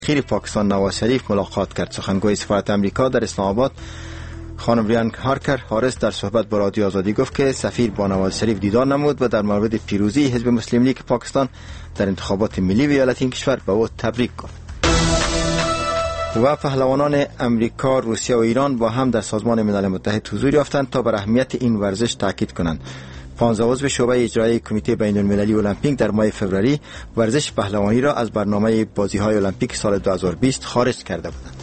خیر پاکستان نواز شریف ملاقات کرد. سخنگوی سفارت امریکا در اسلام آباد خانم ریان هارکر هارس در صحبت با رادیو آزادی گفت که سفیر با نواز شریف دیدار نمود و در مورد پیروزی حزب مسلم لیگ پاکستان در انتخابات ملی ویالت این کشور به او تبریک گفت. و پهلوانان امریکا، روسیه و ایران با هم در سازمان ملل متحد حضور یافتند تا بر اهمیت این ورزش تاکید کنند. 15 عضو شورای اجرایی کمیته بین المللی المپیک در ماه فوریه ورزش پهلوانی را از برنامه بازی‌های المپیک سال 2020 خارج کرده بودند.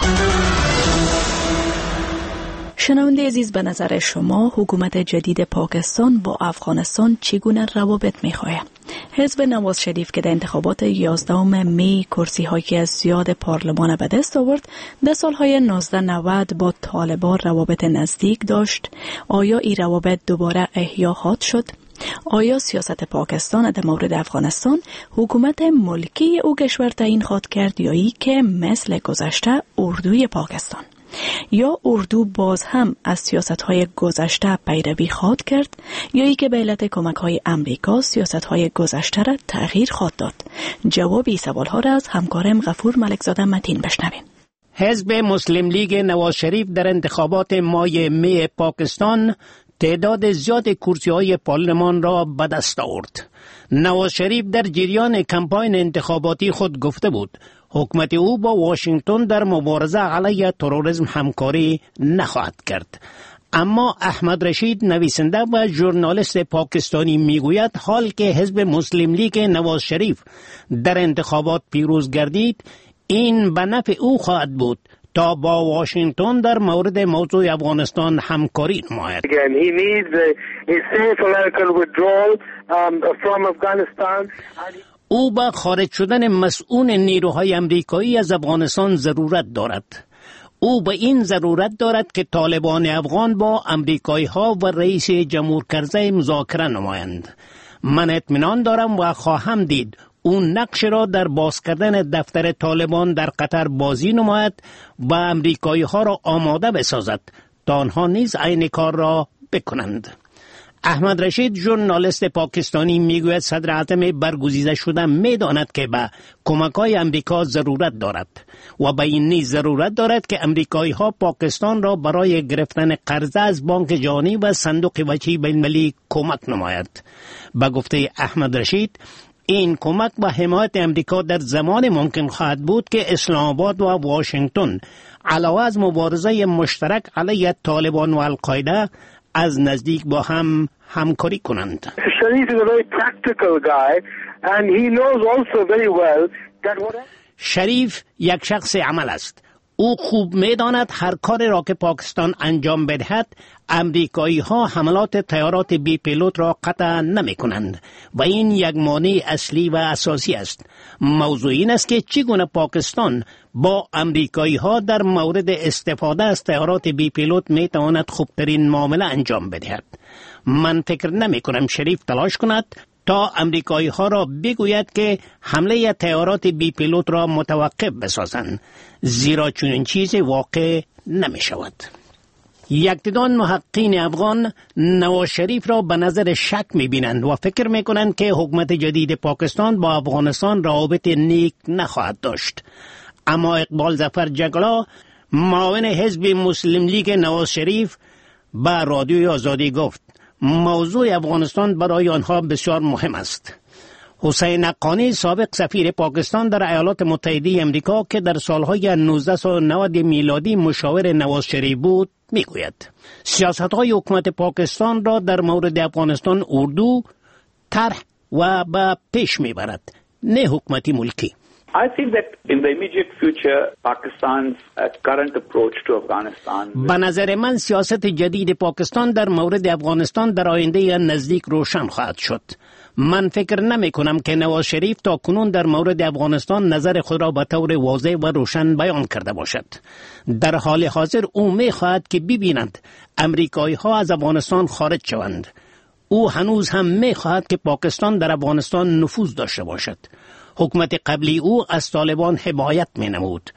شنونده عزیز، به نظر شما حکومت جدید پاکستان با افغانستان چگونه روابط می‌خواهد؟ حزب نواز شریف که در انتخابات 11 می کرسی‌هایی از زیاد پارلمان به دست آورد، در سالهای 1990 با طالبان روابط نزدیک داشت. آیا این روابط دوباره احیا خواهد شد؟ آیا سیاست پاکستان در مورد افغانستان حکومت ملکی او کشور تعیین خواهد کرد یا ای که مثل گذشته اردوی پاکستان؟ یا اردو باز هم از سیاست‌های گذشته پیروی خواهد کرد یا ای که به علت کمک‌های امریکا سیاست‌های گذشته را تغییر خواهد داد؟ جواب این سوال‌ها را از همکارم غفور ملکزاده متین بشنویم. حزب مسلم لیگ نواز شریف در انتخابات ماه می پاکستان تعداد زیاد کرسی‌های پارلمان را به دست آورد. نواز شریف در جریان کمپاین انتخاباتی خود گفته بود حکومت او با واشنگتن در مبارزه علیه تروریسم همکاری نخواهد کرد. اما احمد رشید، نویسنده و ژورنالیست پاکستانی، میگوید حال که حزب مسلم لیگ نواز شریف در انتخابات پیروز گردید، این به نفع او خواهد بود تا با واشنگتن در مورد موضوع افغانستان همکاری نماید. او با خارج شدن مسئول نیروهای امریکایی از افغانستان ضرورت دارد. او به این ضرورت دارد که طالبان افغان با امریکایی ها و رئیس جمهور کرزی مذاکره نمایند. من اطمینان دارم و خواهم دید اون نقش را در باز کردن دفتر طالبان در قطر بازی نماید و امریکایی ها را آماده بسازد تا آنها نیز عین کار را بکنند. احمد رشید، ژورنالیست پاکستانی، میگوید صدر اعظم برگزیده شده میداند که به کمک‌های امریکا ضرورت دارد و به این نیز ضرورت دارد که امریکایی ها پاکستان را برای گرفتن قرض از بانک جهانی و صندوق وجهی بین‌المللی کمک نماید. به گفته احمد رشید، این کمک و حمایت امریکا در زمان ممکن خواهد بود که اسلام آباد و واشنگتن علاوه از مبارزه مشترک علیه طالبان و القاعده از نزدیک با هم همکاری کنند. Sharif is a very practical guy and he knows also very well that شریف یک شخص عمل است. او خوب می‌داند هر کاری را که پاکستان انجام بدهد، امریکایی ها حملات طیارات بی پیلوت را قطع نمی کنند و این یک مانع اصلی و اساسی است. موضوع این است که چگونه پاکستان با امریکایی ها در مورد استفاده از طیارات بی پیلوت می تواند خوبترین معامله انجام بدهد. من فکر نمی کنم شریف تلاش کند تا امریکایی ها را بگوید که حمله طیارات بی پیلوت را متوقف بسازند، زیرا چنین چیزی واقع نمی شود. یک تعداد محققین افغان نواز شریف را به نظر شک می بینند و فکر می کنند که حکومت جدید پاکستان با افغانستان روابط نیک نخواهد داشت. اما اقبال ظفر جگلا، معاون حزب مسلم لیگ نواز شریف، به رادیوی آزادی گفت موضوع افغانستان برای آنها بسیار مهم است. حسین حقانی، سابق سفیر پاکستان در ایالات متحده امریکا که در سالهای 1990 میلادی مشاور نواز شریف بود، میگوید سیاست‌های حکومت پاکستان را در مورد افغانستان اردو طرح و به پیش میبرد، نه حکومت ملکی. I think that in the immediate future, Pakistan's current approach to Afghanistan. به نظر من سیاست جدید پاکستان در مورد افغانستان در آینده نزدیک روشن خواهد شد. من فکر نمی کنم که نواز شریف تا کنون در مورد افغانستان نظر خود را به طور واضح و روشن بیان کرده باشد. در حال حاضر او می خواهد که ببیند امریکایی ها از افغانستان خارج شوند. او هنوز هم می خواهد که پاکستان در افغانستان نفوذ داشته باشد. حکومت قبلی او از طالبان حمایت می نمود.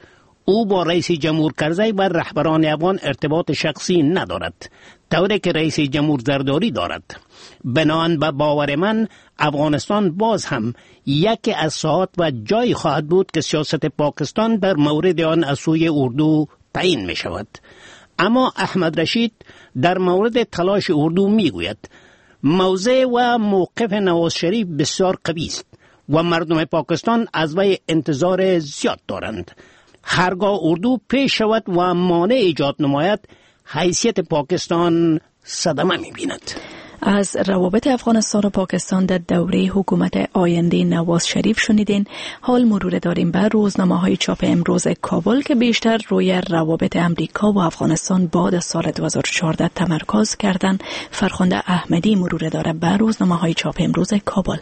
او با رئیس جمهور کرزی و رهبران افغان ارتباط شخصی ندارد، طوری که رئیس جمهور زرداری دارد. بنابراین به باور من افغانستان باز هم یکی از ساحات و جای خواهد بود که سیاست پاکستان در مورد آن از سوی اردو تعیین می شود. اما احمد رشید در مورد تلاش اردو می گوید موضع و موقف نواز شریف بسیار قوی است و مردم پاکستان از وی انتظار زیاد دارند. هرگاه اردو پیش شود و مانع ایجاد نماید، حیثیت پاکستان صدمه می بیند. از روابط افغانستان و پاکستان در دوره حکومت آینده نواز شریف شنیدین. حال مرور داریم بر روزنامه‌های چاپ امروز کابل که بیشتر روی روابط امریکا و افغانستان بعد از سال 2014 تمرکز کردند. فرخنده احمدی مرور داره بر روزنامه‌های چاپ امروز کابل.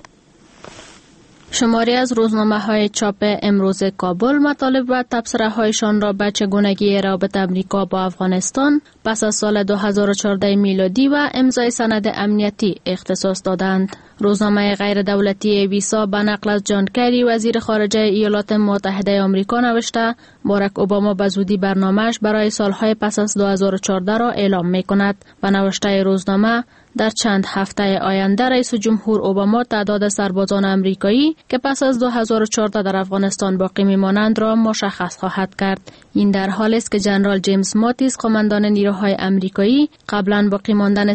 شماری از روزنامه‌های چاپ امروز کابل مطالب و تبصره‌هایشان را به چگونگی روابط امریکا با افغانستان پس از سال 2014 میلادی و امضای سند امنیتی اختصاص دادند. روزنامه غیر دولتی ویسا به نقل از جان کری وزیر خارجه ایالات متحده آمریکا نوشته باراک اوباما به زودی برنامه‌اش برای سالهای پس از 2014 را اعلام می‌کند و نوشته روزنامه در چند هفته آینده رئیس جمهور اوباما تعداد سربازان امریکایی که پس از 2014 در افغانستان باقی می‌مانند را مشخص خواهد کرد. این در حالی است که ژنرال جیمز ماتیس قماندان نیروهای امریکایی قبلا باقی ماندن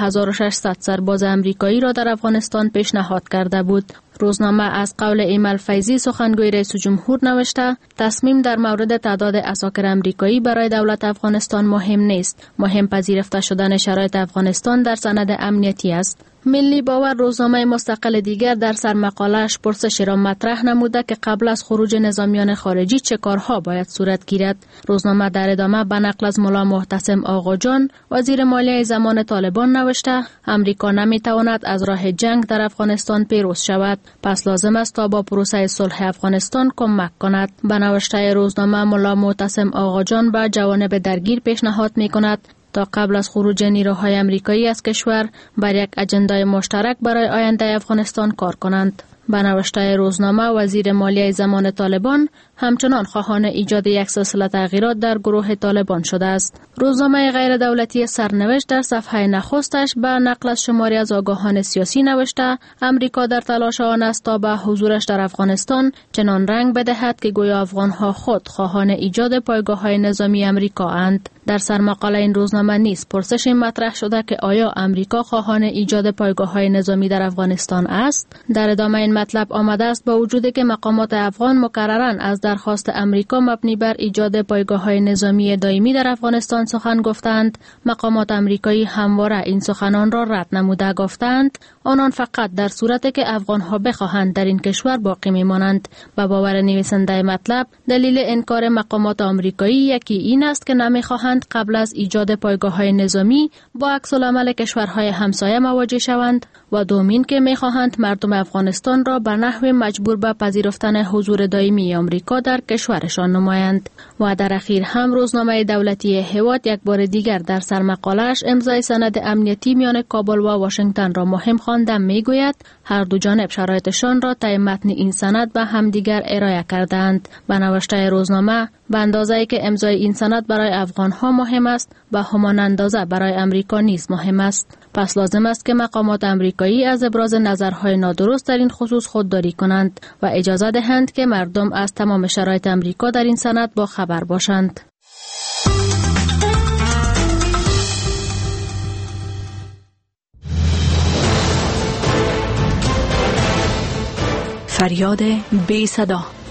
13600 سرباز امریکایی را در افغانستان پیشنهاد کرده بود. روزنامه از قول ایمل فیضی سخنگوی رئیس جمهور نوشته تصمیم در مورد تعداد عساکر امریکایی برای دولت افغانستان مهم نیست. مهم پذیرفته شدن شرایط افغانستان در سند امنیتی است. ملی باور روزنامه مستقل دیگر در سرمقاله‌اش پرسشی را مطرح نموده که قبل از خروج نظامیان خارجی چه کارها باید صورت گیرد. روزنامه در ادامه به نقل از ملا محتسم آقاجان وزیر مالیه زمان طالبان نوشته امریکا نمیتواند از راه جنگ در افغانستان پیروز شود، پس لازم است تا با پروسه صلح افغانستان کمک کند. به نوشته روزنامه ملا محتسم آقاجان به جوانب درگیر پیشنهاد می‌کند تا قبل از خروج نیروهای امریکایی از کشور بر یک اجندای مشترک برای آینده افغانستان کار کنند. به نوشته روزنامه وزیر مالیه زمان طالبان همچنان خواهان ایجاد یک سلسله تغییرات در گروه طالبان شده است. روزنامه غیر دولتی سرنوشت در صفحه نخستش به نقل از شماری از آگاهان سیاسی نوشته امریکا در تلاش آن است تا به حضورش در افغانستان چنان رنگ بدهد که گویا افغانها خود خواهان ایجاد پایگاه‌های نظامی آمریکا اند. در سرمقاله این روزنامه نیز پرسش مطرح شده که آیا امریکا خواهان ایجاد پایگاه‌های نظامی در افغانستان است؟ در ادامه این مطلب آمده است با وجودی که مقامات افغان مکرراً از درخواست امریکا مبنی بر ایجاد پایگاه‌های نظامی دائمی در افغانستان سخن گفتند، مقامات امریکایی همواره این سخنان را رد نموده گفتند آنان فقط در صورتی که افغان‌ها بخواهند در این کشور باقی می‌مانند. با باور نویسنده مطلب دلیل انکار مقامات آمریکایی یکی این است که نمی‌خواهند قبل از ایجاد پایگاه‌های نظامی با عکس‌العمل کشورهای همسایه مواجه شوند و دومین که می‌خواهند مردم افغانستان را به نحو مجبور به پذیرفتن حضور دائمی آمریکا در کشورشان نمایند. و در اخیر هم روزنامه دولتی هواد یک بار دیگر در سرمقاله‌اش امضای سند امنیتی میان کابل و واشنگتن را مهم خوانده میگوید هر دو جانب شرایطشان را طی متن این سند به همدیگر ارائه کردند. به نوشته روزنامه به اندازه‌ای که امضای این سند برای افغان‌ها مهم است به همان اندازه برای امریکا نیز مهم است. پس لازم است که مقامات امریکایی از ابراز نظرهای نادرست در این خصوص خودداری کنند و اجازه دهند که مردم از تمام شرایط امریکا در این سند با خبر باشند. فریاد بی صدا.